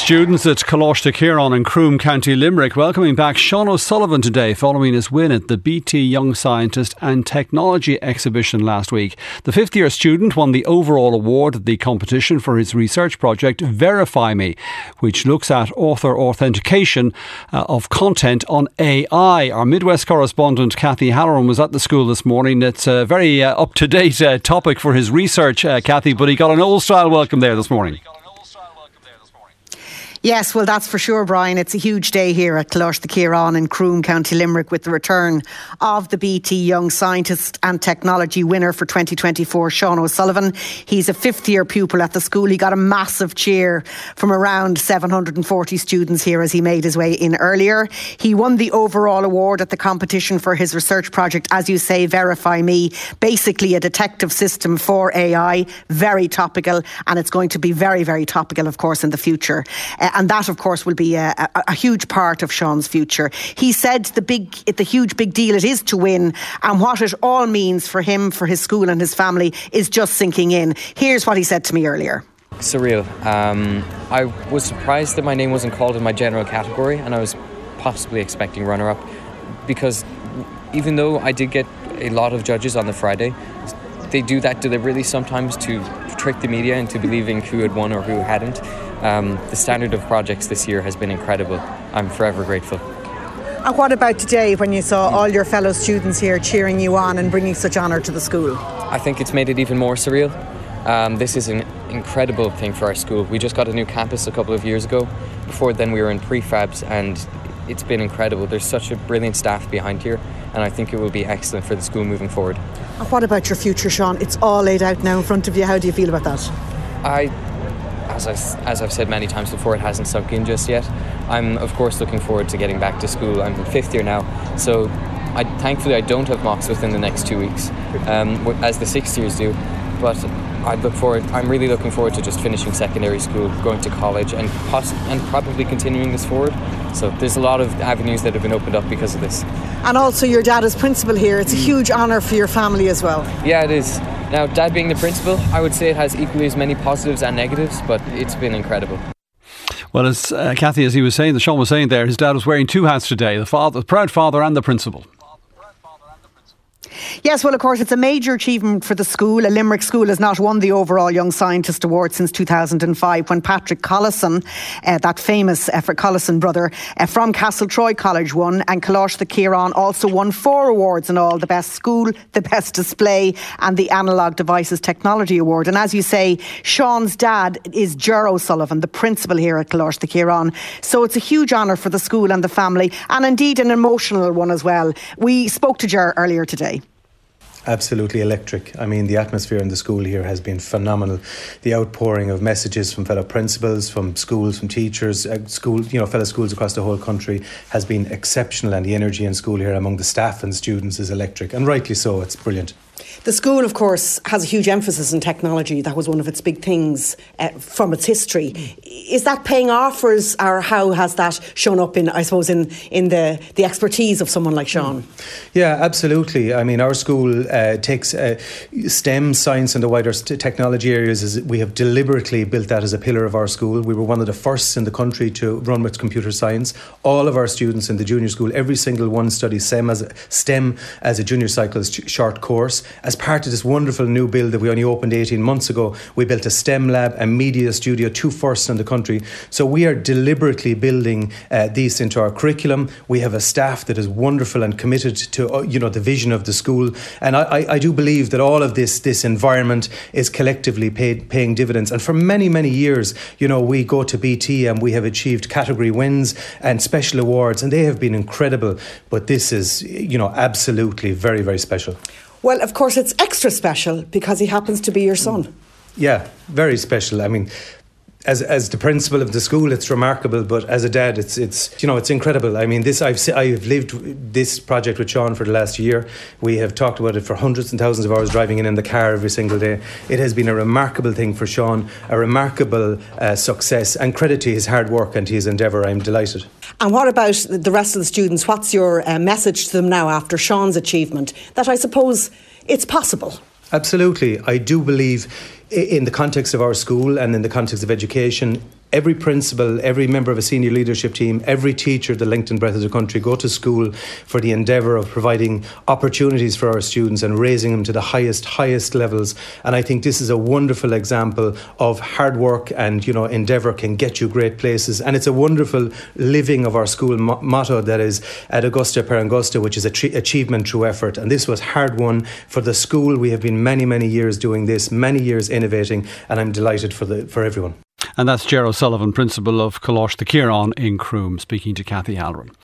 Students at Coláiste Ciarán in Croom, County Limerick, welcoming back Sean O'Sullivan today following his win at the BT Young Scientist and Technology exhibition last week. The fifth-year student won the overall award at the competition for his research project Verify Me, which looks at author authentication of content on AI. Our Midwest correspondent Kathy Halloran was at the school this morning. It's a very up-to-date topic for his research, Kathy, but he got an old-style welcome there this morning. Yes, well, that's for sure, Brian. It's a huge day here at Coláiste Ciarán in Croom, County Limerick, with the return of the BT Young Scientist and Technology winner for 2024, Sean O'Sullivan. He's a fifth-year pupil at the school. He got a massive cheer from around 740 students here as he made his way in earlier. He won the overall award at the competition for his research project, as you say, Verify Me, basically a detective system for AI, very topical, and it's going to be very, very topical, of course, in the future. And that, of course, will be a huge part of Sean's future. He said the huge big deal it is to win, and what it all means for him, for his school and his family is just sinking in. Here's what he said to me earlier. Surreal. I was surprised that my name wasn't called in my general category, and I was possibly expecting runner-up, because even though I did get a lot of judges on the Friday, they do that deliberately sometimes to trick the media into believing who had won or who hadn't. The standard of projects this year has been incredible. I'm forever grateful. And what about today, when you saw all your fellow students here cheering you on and bringing such honour to the school? I think it's made it even more surreal. This is an incredible thing for our school. We just got a new campus a couple of years ago. Before then we were in prefabs, and it's been incredible. There's such a brilliant staff behind here, and I think it will be excellent for the school moving forward. And what about your future, Sean? It's all laid out now in front of you. How do you feel about that? As I've said many times before, it hasn't sunk in just yet. I'm, of course, looking forward to getting back to school. I'm in fifth year now, so thankfully I don't have mocks within the next 2 weeks, as the sixth years do. But I'm really looking forward to just finishing secondary school, going to college, and probably continuing this forward. So there's a lot of avenues that have been opened up because of this. And also your dad is principal here. It's a huge honour for your family as well. Yeah, it is. Now, Dad being the principal, I would say it has equally as many positives and negatives, but it's been incredible. Well, as Kathy, as he was saying, Sean was saying there, his dad was wearing two hats today, the proud father and the principal. Yes, well, of course, it's a major achievement for the school. A Limerick school has not won the overall Young Scientist Award since 2005, when Patrick Collison, that famous Collison brother from Castletroy College, won, and Coláiste Ciarán also won 4 awards in all: the best school, the best display, and the Analog Devices Technology Award. And as you say, Sean's dad is Ger O'Sullivan, the principal here at Coláiste Ciarán. So it's a huge honour for the school and the family, and indeed an emotional one as well. We spoke to Ger earlier today. Absolutely electric. I mean, the atmosphere in the school here has been phenomenal. The outpouring of messages from fellow principals, from schools, from teachers, fellow schools across the whole country has been exceptional, and the energy in school here among the staff and students is electric, and rightly so. It's brilliant. The school, of course, has a huge emphasis in technology. That was one of its big things from its history. Is that paying off, or how has that shown up in the expertise of someone like Sean? Yeah, absolutely. I mean, our school takes STEM, science and the wider technology areas. We have deliberately built that as a pillar of our school. We were one of the first in the country to run with computer science. All of our students in the junior school, every single one, studies STEM as a junior cyclist short course. As part of this wonderful new build that we only opened 18 months ago, we built a STEM lab and media studio, 2 firsts in the country. So we are deliberately building these into our curriculum. We have a staff that is wonderful and committed to the vision of the school. And I do believe that all of this environment is collectively paying dividends. And for many, many years, we go to BT and we have achieved category wins and special awards, and they have been incredible. But this is, absolutely very, very special. Well, of course, it's extra special because he happens to be your son. Yeah, very special. I mean, as the principal of the school, it's remarkable, but as a dad, it's incredible. I mean, I've lived this project with Sean for the last year. We have talked about it for hundreds and thousands of hours, driving in the car every single day. It has been a remarkable thing for Sean, a remarkable success, and credit to his hard work and to his endeavour. I'm delighted. And what about the rest of the students? What's your message to them now after Sean's achievement? That I suppose it's possible. Absolutely. I do believe in the context of our school and in the context of education, every principal, every member of a senior leadership team, every teacher the length and breadth of the country go to school for the endeavour of providing opportunities for our students and raising them to the highest levels. And I think this is a wonderful example of hard work and, endeavour can get you great places. And it's a wonderful living of our school motto that is Ad Augusta per Angusta, which is achievement through effort. And this was hard won for the school. We have been many years doing this, many years innovating, and I'm delighted for everyone. And that's Ger O'Sullivan, Principal of Coláiste Chiaráin in Croom, speaking to Kathy Halloran.